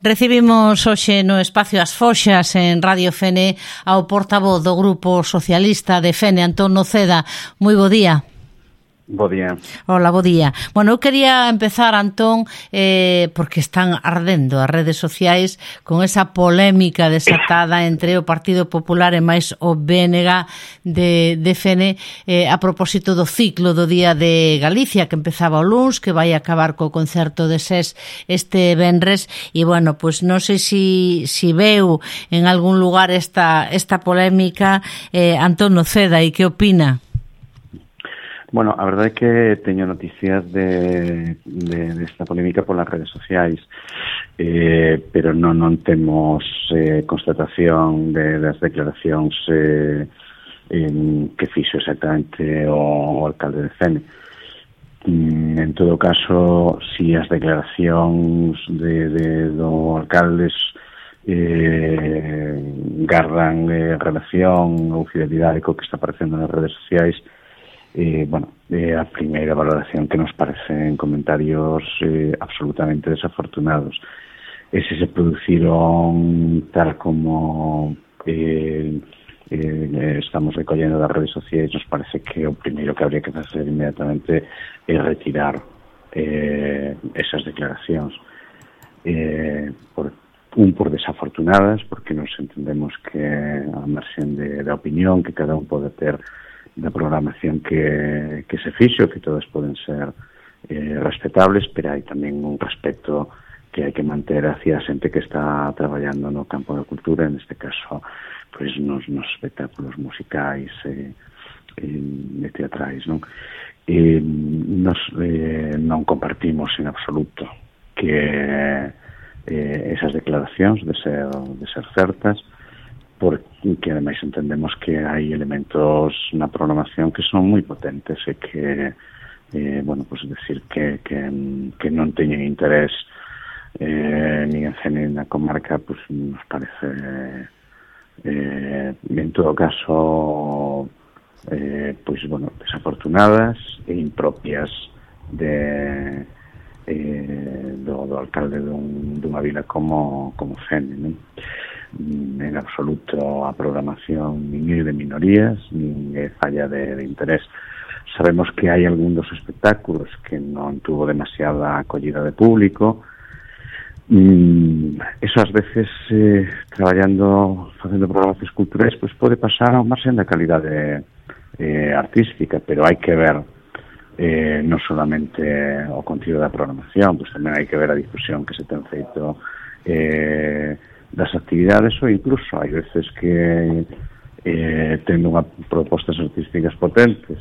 Recibimos hoxe no espacio As Foxas en Radio Fene ao portavoz do Grupo Socialista de Fene, Antón Noceda. Moi bo día. Bo día. Hola, bo día. Bueno, eu quería empezar, Antón, porque están ardendo as redes sociais con esa polémica desatada entre o Partido Popular e máis o BNG de Fene a propósito do ciclo do Día de Galicia, que empezaba o luns, que vai acabar co concerto de SES este venres, e bueno, pues non sei si veu en algún lugar esta polémica, Antón Noceda, e que opina? Bueno, a verdade é que teño noticias de esta polémica polas redes sociais, pero non temos constatación das declaracións que fixo exactamente o alcalde de Fene. En todo caso, si as declaracións do alcalde gardan relación ou fidelidade co que está aparecendo nas redes sociais, a primeira valoración que nos parecen comentarios absolutamente desafortunados. Se se produciron tal como estamos recollendo das redes sociais, nos parece que o primeiro que habría que facer inmediatamente é retirar esas declaracións, por desafortunadas, porque nos entendemos que a marxen da opinión que cada un pode ter da programación que se fixo, que todas poden ser respetables, pero hai tamén un respeto que hai que manter hacia a xente que está traballando no campo da cultura, en este caso pois nos espectáculos musicais e teatrais, non? Non compartimos en absoluto que esas declaracións de ser certas, porque ademais entendemos que hai elementos na programación que son moi potentes e que, decir que non teñen interés nin en Fene nin na comarca, pues nos parece en todo caso desafortunadas e impropias do alcalde dunha vila como Fene, non? En absoluto a programación nin é de minorías, nin é falla de interés. Sabemos que hai algún dos espectáculos que non tuvo demasiada acollida de público. Eso ás veces facendo programacións culturais, pois pode pasar ao marxen da calidade artística, pero hai que ver non solamente o contido da programación, pois tamén hai que ver a difusión que se ten feito das actividades, ou incluso hai veces que tendo unha propostas artísticas potentes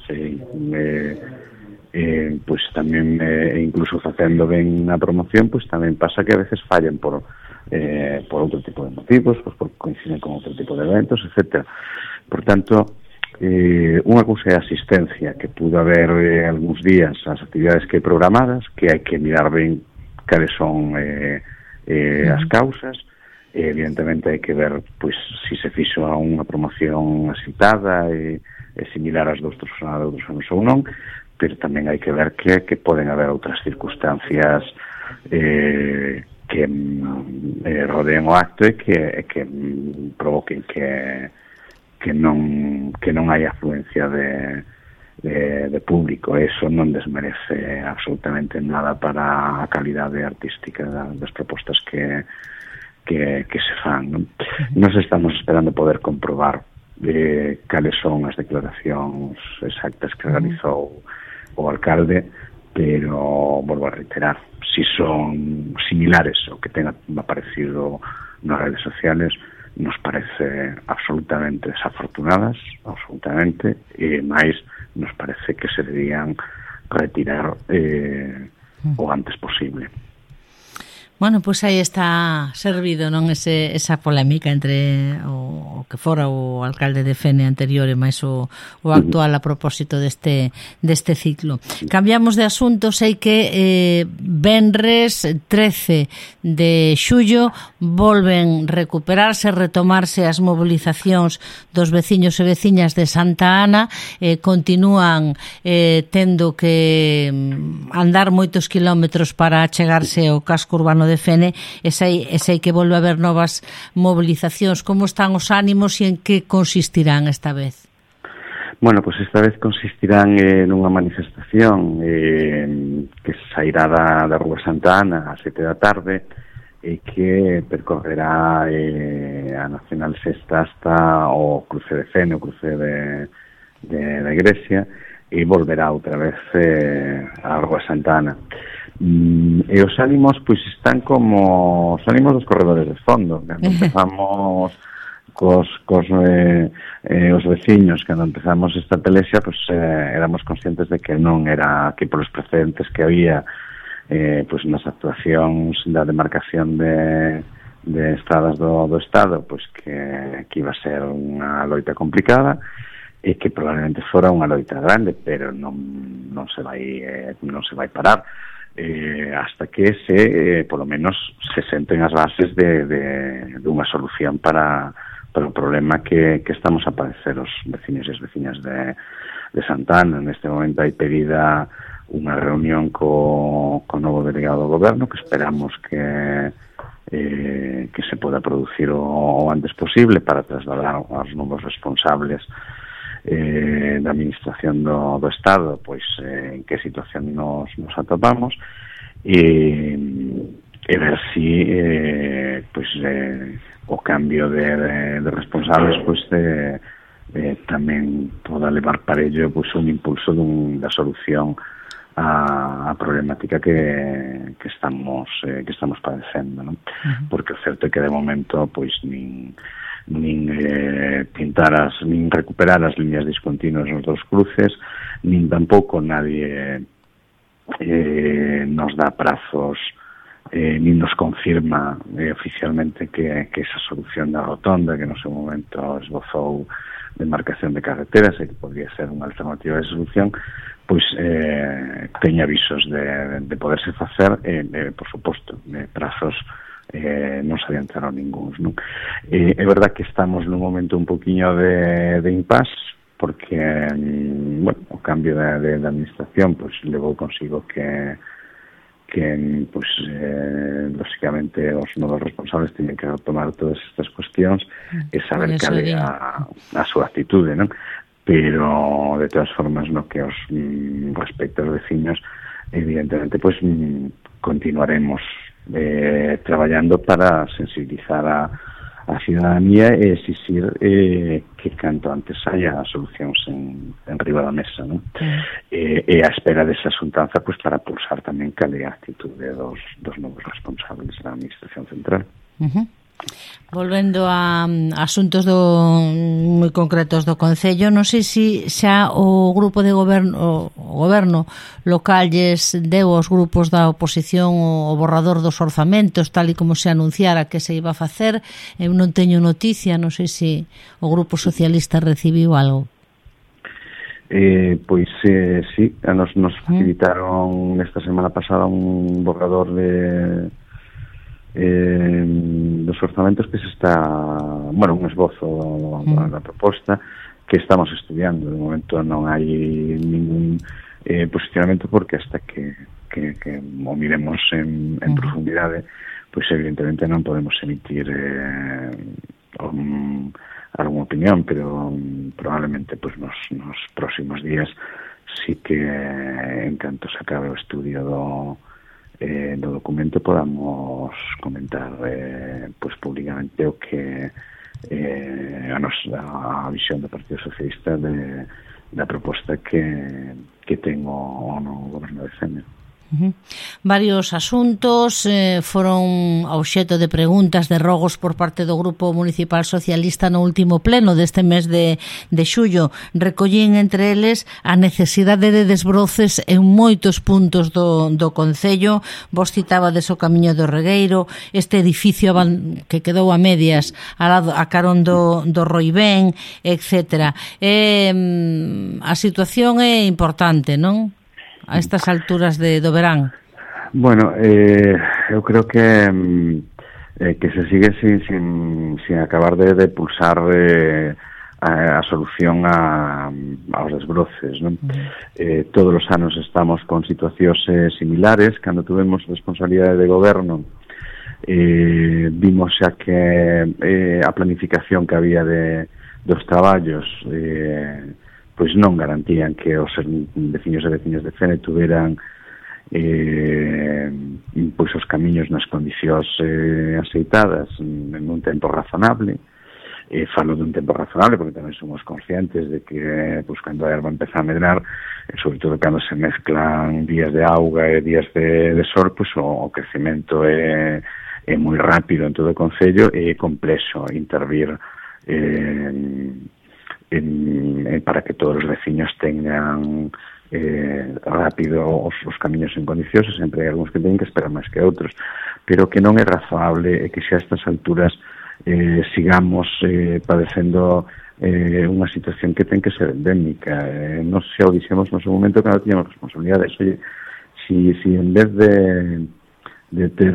pois tamén incluso facendo ben a promoción, pois tamén pasa que a veces fallen por outro tipo de motivos, pois por coinciden con outro tipo de eventos, etc. Por tanto, unha cousa é a asistencia, que pudo haber algúns días as actividades que hai programadas, que hai que mirar ben cales son as causas. Evidentemente hai que ver pois si se fixo a unha promoción asitada e similar ás de outros anos ou non, pero tamén hai que ver que poden haber outras circunstancias que rodeen o acto e que provoquen que non hai afluencia de público. Eso non desmerece absolutamente nada para a calidade artística das propostas que se fan, non? Nos estamos esperando poder comprobar cales son as declaracións exactas que realizou o alcalde, pero volvo a reiterar, si son similares ao que ten aparecido nas redes sociales, nos parece absolutamente desafortunadas, absolutamente, e máis nos parece que se deberían retirar o antes posible. Bueno, pois aí está servido, non, esa polémica entre o que fora o alcalde de Fene anterior e máis o actual a propósito deste ciclo. Cambiamos de asunto, sei que venres 13 de xullo volven recuperarse, retomarse as mobilizacións dos veciños e veciñas de Santa Ana, continúan tendo que andar moitos kilómetros para achegarse ao casco urbano defene, e sei que volve a haber novas movilizacións. Como están os ánimos e en que consistirán esta vez? Bueno, pues esta vez consistirán nunha manifestación que sairá da Rúa Santa Ana ás 7 da tarde e que percorrerá a Nacional Sexta hasta o cruce de Fene, o cruce da Iglesia, e volverá outra vez á Rúa Santa Ana. E os ánimos pois están como os ánimos dos corredores de fondo. Cando empezamos os veciños, cando empezamos esta pelexia, pues éramos conscientes de que non era que polos precedentes que había pues nas actuacións da demarcación de estradas do Estado, pues que iba a ser unha loita complicada e que probablemente fora unha loita grande, pero non se vai parar hasta que polo menos se senten as bases de unha solución para o problema que estamos a padecer os veciños e as veciñas de Santana. Neste momento hai pedida unha reunión co novo delegado do goberno, que esperamos que se poda producir o antes posible para trasladar aos novos responsables da administración do Estado pois en que situación nos atopamos e ver si o cambio de responsables pois tamén poda levar para ello pois un impulso da solución a problemática que estamos padecendo, non? Porque o certo é que de momento pois nin recuperar as líneas discontinuas nos dos cruces, nin tampouco nadie nos dá prazos nin nos confirma oficialmente que esa solución da rotonda que no seu momento esbozou demarcación de carreteras e que podría ser unha alternativa de solución, pois teña avisos de poderse facer por suposto, prazos non se adiantaron ningúns, non? É verdad que estamos nun momento un poquinho de impasse porque o cambio de administración pois levou consigo que lógicamente os novos responsables tienen que tomar todas estas cuestións e saber cal é a súa actitude, non? Pero de todas formas no que os respecto aos veciños evidentemente pois continuaremos traballando para sensibilizar a ciudadanía e exigir que canto antes haya solucións en riba da mesa, non? E a espera desa xuntanza pois para pulsar tamén cal é a actitude dos novos responsables da administración central. Volvendo a asuntos moi concretos do Concello, non sei se xa o grupo de goberno local lles deu aos grupos da oposición o borrador dos orzamentos tal e como se anunciara que se iba a facer. Eu non teño noticia, non sei se o grupo socialista recibiu algo. Pois sí, nos facilitaron esta semana pasada un borrador dos orzamentos que se está, un esbozo da proposta que estamos estudiando. De momento non hai ningún posicionamento porque hasta que o miremos en profundidade pois evidentemente non podemos emitir algunha opinión, pero probablemente pois nos próximos días sí que en canto se acabe o estudio do documento podamos comentar pois públicamente o que a visión do Partido Socialista da proposta que ten o goberno de Cene. Varios asuntos foron obxecto de preguntas, de rogos por parte do Grupo Municipal Socialista no último pleno deste mes de xullo. Recollín entre eles a necesidade de desbroces en moitos puntos do Concello. Vos citabades o Camiño do Regueiro, este edificio que quedou a medias a carón do Roibén, etc. A situación é importante, non? A estas alturas do verán. Bueno, eu creo que se sigue sin acabar de pulsar a solución aos desbroces, non? Todos os anos estamos con situacións similares. Cando tuvemos responsabilidade de goberno vimos xa que a planificación que había dos traballos pois non garantían que os veciños e veciñas de Fene tuveran pois os camiños nas condicións aceitadas en un tempo razonable. Falo dun tempo razonable porque tamén somos conscientes de que pois, cando a erva empeza a medrar, sobre todo cando se mezclan días de auga e días de sol, pois o crecemento é moi rápido en todo o concello e é complexo intervir para que todos os veciños tengan rápido os camiños en condicións. Sempre hai algúns que teñen que esperar máis que outros, pero que non é razonable que xa a estas alturas sigamos padecendo unha situación que ten que ser endémica. Non xa o dixemos no seu momento cando tiñamos responsabilidades. Oye, si en vez de ter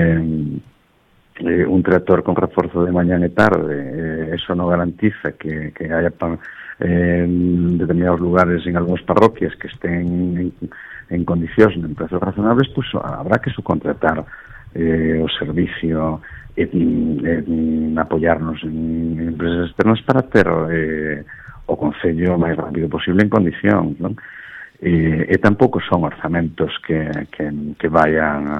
un tractor con reforzo de mañán e tarde, eso non garantiza que haya en determinados lugares, en algúns parroquias que estén en condicións, en prezos razonables, pues habrá que subcontratar o servicio en apoyarnos en empresas externas para ter o concello o máis rápido posible en condicións, non? E tampouco son orzamentos que vayan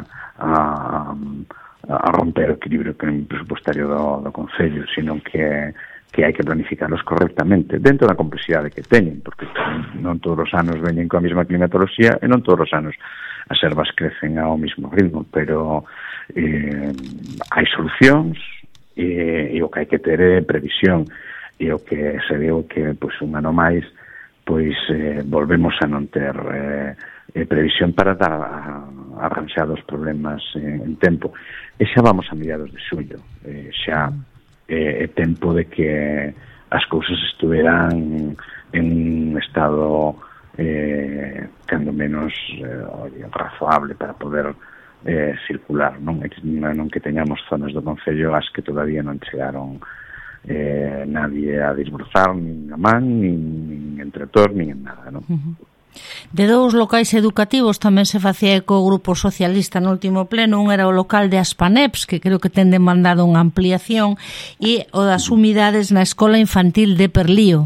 a romper o equilibrio presupuestario do concello, sino que hai que planificarlos correctamente dentro da complexidade que teñen, porque non todos os anos veñen coa mesma climatoloxía e non todos os anos as ervas crecen ao mesmo ritmo, pero hai solucións e o que hai que ter é previsión, e o que se veu que pois, un ano máis pois volvemos a non ter previsión para dar arranxados problemas en tempo. E xa vamos a mediados de xullo, xa é tempo de que as cousas estuveran en un estado cando menos razoable para poder circular, non que teñamos zonas do concello as que todavía non chegaron nadie a disburzar, nin a man, nin en tractor, nin en nada, non? De dous locais educativos tamén se facía eco o Grupo Socialista no último pleno. Un era o local de Aspaneps, que creo que ten demandado unha ampliación, e o das humidades na Escola Infantil de Perlío.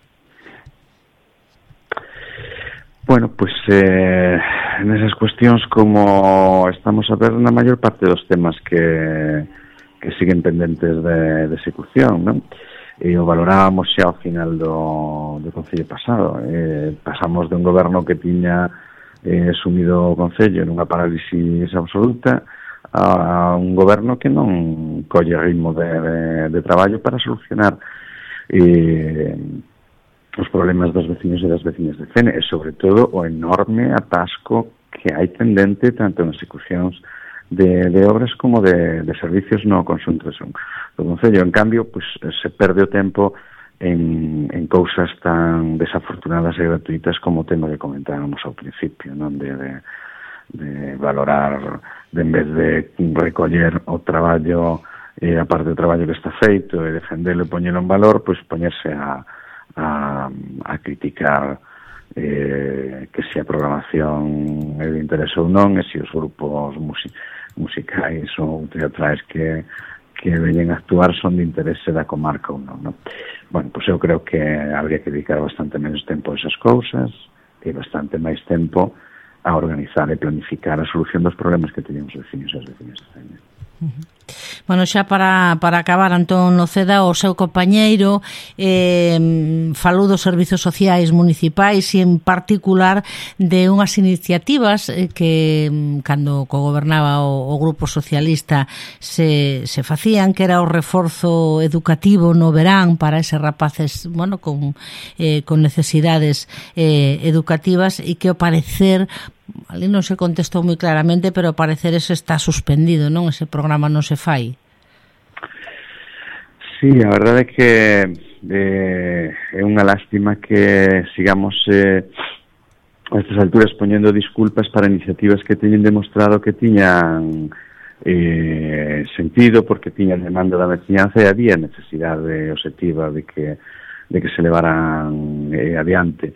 Bueno, pues nesas cuestións, como estamos a ver na maior parte dos temas que siguen pendentes de execución, non? E o valorábamos xa ao final do Concello pasado. Pasamos de un goberno que tiña sumido o Concello nunha parálisis absoluta a un goberno que non colle ritmo de traballo para solucionar os problemas dos veciños e das veciñas de Fene, e sobre todo o enorme atasco que hai pendente tanto en execucións de obras como de servicios no conxunto do Concello. En cambio, pues, se perde o tempo en cousas tan desafortunadas e gratuitas como o tema que comentábamos ao principio, non? De valorar, en vez de recoller o traballo, a parte do traballo que está feito e defendelo e poñelo en valor, pues poñerse a criticar que se a programación é de interés ou non, e se os grupos musicais ou teatrais que veñen a actuar son de interese da comarca ou non, non? Bueno, pois eu creo que habría que dedicar bastante menos tempo a esas cousas e bastante máis tempo a organizar e planificar a solución dos problemas que teñemos os veciños e as veciñas de Fene. Bueno, xa para acabar, Antón Noceda, o seu compañeiro falou dos servizos sociais municipais e en particular de unhas iniciativas que cando gobernaba o Grupo Socialista se facían, que era o reforzo educativo no verán para eses rapaces, bueno, con necesidades educativas, e que ao parecer ali non se contestou moi claramente, pero ao parecer ese está suspendido, non? Ese programa non se fai. Sí, a verdade é que é unha lástima que sigamos a estas alturas poñendo disculpas para iniciativas que teñen demostrado que tiñan sentido, porque tiñan demanda da veciñanza e había necesidade objetiva de que se levaran adiante.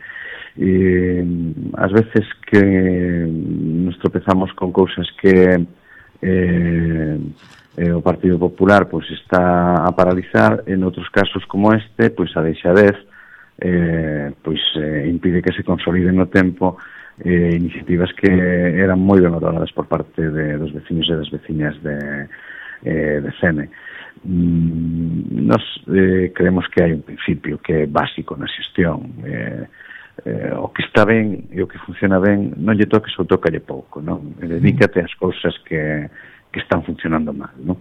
Ás veces que nos tropezamos con cousas que o Partido Popular pois está a paralizar, en outros casos como este, pois a deixadez impide que se consoliden no tempo iniciativas que eran moi ben valoradas por parte dos veciños e das veciñas de Fene. Nos creemos que hai un principio que é básico na xestión. O que está ben e o que funciona ben non lle toques ou tócalle pouco, non? Dedícate ás cousas que están funcionando mal, non?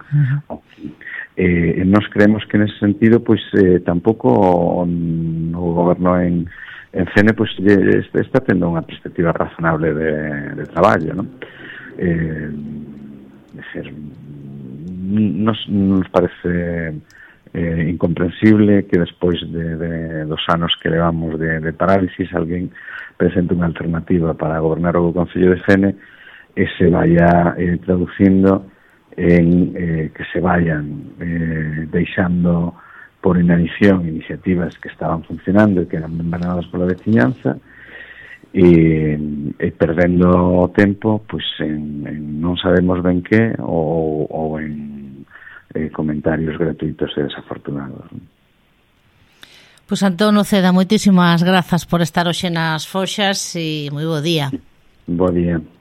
Nos creemos que nese sentido pois tampouco o goberno en Fene pois está tendo unha perspectiva razonable de traballo, non? Nos parece incomprensible que despois de 2 anos que levamos de parálisis alguén presente unha alternativa para gobernar o Concello de Fene e se vaya traducindo en que se vayan deixando por inanición iniciativas que estaban funcionando e que eran ben valoradas pola veciñanza e perdendo o tempo pois en non sabemos ben que ou en comentarios gratuitos e desafortunados. Pois Antón Noceda, moitísimas grazas por estar hoxe nas Foxas e moi bo día. Bo día.